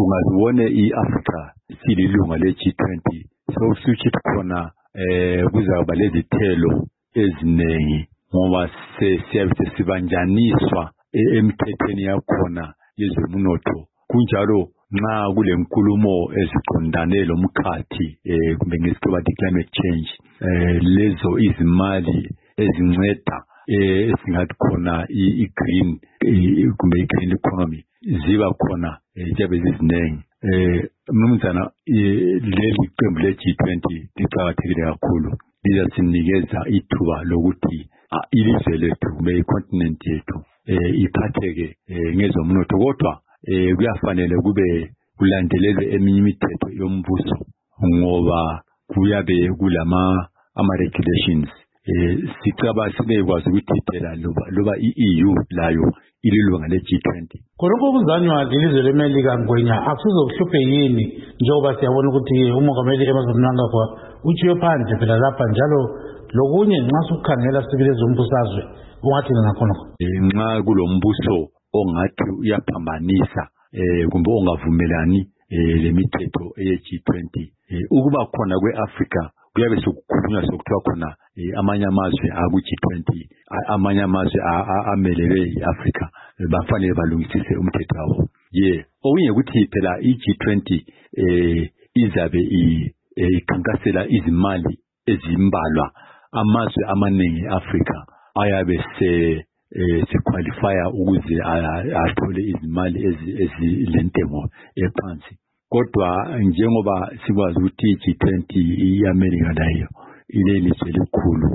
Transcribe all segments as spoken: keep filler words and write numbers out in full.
ungazibone i-Africa sililunga le-G twenty sokusuthi khona eh kuzaba lezithelo eziningi ngoba siyabe sibanjaniswa emthethweni yakhona yezomnotho kunjalo nxa kulenkulumo eziqondane lomkhathi eh kumbe ngesikuba climate change eh lezo izimali ezinceda eh esingathi khona i-green kumbe i-green economy ziba khona njengoba zizinengi eh mnumzana leli qembu le-G twenty liqhakathekile kakhulu lizasinikeza ithuba lokuthi ilizwe lethu kumbe i-continent yethu eh iphatheke ngezomnotho kodwa eh kuyafanele kube kulandelelwe eminye imithetho yombuso ngoba kuyabe kulama ama regulations eh sicaba sibekwazi ukuthi phela loba loba i-E U layo ililunga le-G twenty. Khonokho kuzanywa ilizwe leMelika ngwenya akusizokuhluphe yini njengoba siyabona ukuthi umongameli Emmerson Mnangagwa utshiye phandle phela lapha njalo lokunye nxa sukukhangela sibile zombusazwe ungathi ngakhonokho nxa kulombuso ongathi uyaphambanisa eh kumbe ongavumelani eh lemithetho ye-G twenty ukuba khona kweAfrica kuyabe sokukhulunywa sokuthiwa khona amanye amazwe aku-G twenty amanye amazwe amelele i-Africa bafanele balungisise umthetho wabo ye okunye ukuthi phela i-G twenty eh izabe ikhankasela izimali ezimbalwa amazwe amaningi e-Africa ayabe se siqualifya ukuze athole izimali ezilentengo ephansi kodwa njengoba sikwazi ukuthi i-G twenty iAmerica layo ilelizwe elikhulu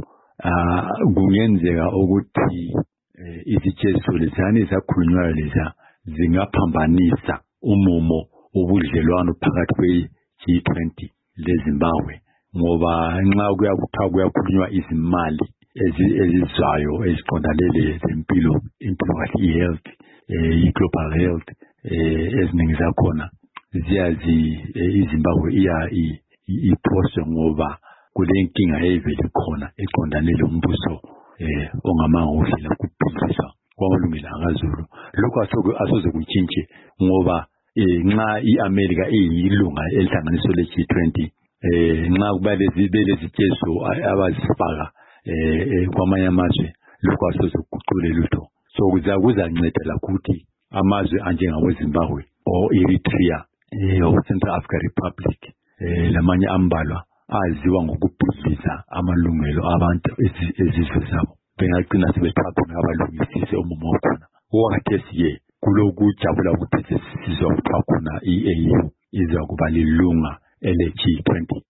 kungenzeka ukuthi izijeziso lezana ezakhulunywayo leza zingaphambanisa umumo wobudlelwano phakathi kwe-G twenty leZimbabwe ngoba nxa kuyakuthiwa kuyakhulunywa izimali ezizwayo eziqondane lezempilo impilo kahle i-health i-global health eziningi zakhona ziyazi iZimbabwe iya iphoswe ngoba kule nkinga evele khona eqondane lombuso eh ongamangose la kuphikiswa kwamalungelo akaZulu lokho asoze kutshintshe ngoba nxa iAmerica iyilunga elihlanganiso le-G twenty eh nxa kuba lezibele zitshezo abazifaka eh kwamanye amazwe lokho asoze kuguqule lutho so kuzakuzanceda lakuthi amazwe anjengabo Zimbabwe o Eritrea eh o Central African Republic eh lamanye ambalwa aziwa ngokubhidliza amalungelo abantu ezizwe zabo bengagcina sebethatha ngabalungisise umumo wakhona wakhathesi ye kulokujabula ukuthi sizwa kuthiwa khona i-A U iza kuba lilunga ele-G twenty